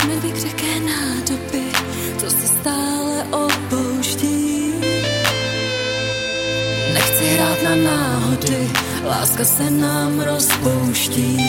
mi vykřiké nádoby, co se stále opouští. Nechci hrát na náhody, láska se nám rozpouští.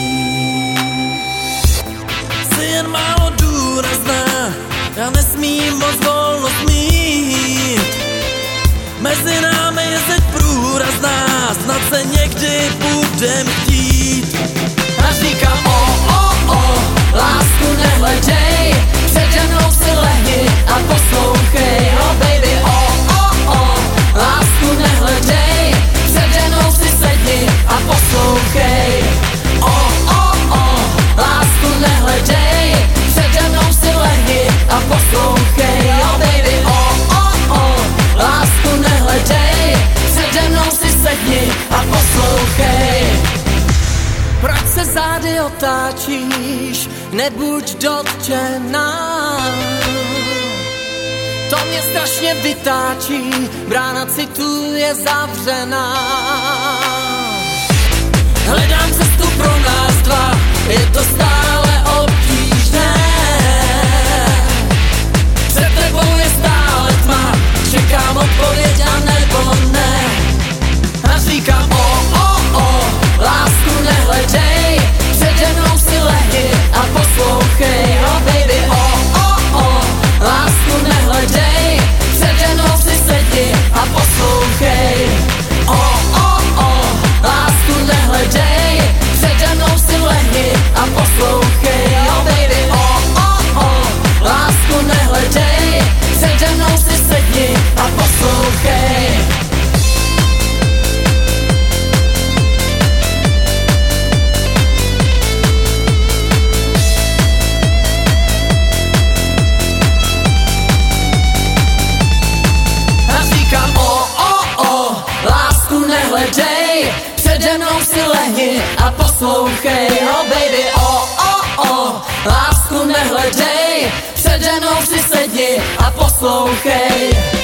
Jsi jen málo důrazná, já nesmím moc volnost mít. Mezi námi je zeď průrazná, snad se někdy budem chtít. A říkám lásku nehledej, přede mnou si lehni a poslouchej. Oh baby, lásku nehledej, přede mnou si sedni a poslouchej. Lásku nehledej, přede mnou si lehni a poslouchej. Oh baby, lásku nehledej, přede mnou si sedni a poslouchej. Proč se zády otáčíš, nebuď dotčená. To mě strašně vytáčí, brána citu je zavřená. Hledám cestu pro nás dva, je to stále obtížné. Před tebou je stále tma, čekám odpověď a nebo ne. A říkám lásku nehledej, přede mnou si lehni a poslouchej. Oh baby, lásku nehledej, přede mnou si sedni a poslouchej. Lásku nehledej, přede mnou si lehni a poslouchej. Oh baby, lásku nehledej, přede mnou si sedni a poslouchej. Nehledej, přede mnou si lehni a poslouchej. Oh baby, lásku nehledej, přede mnou si sedni a poslouchej.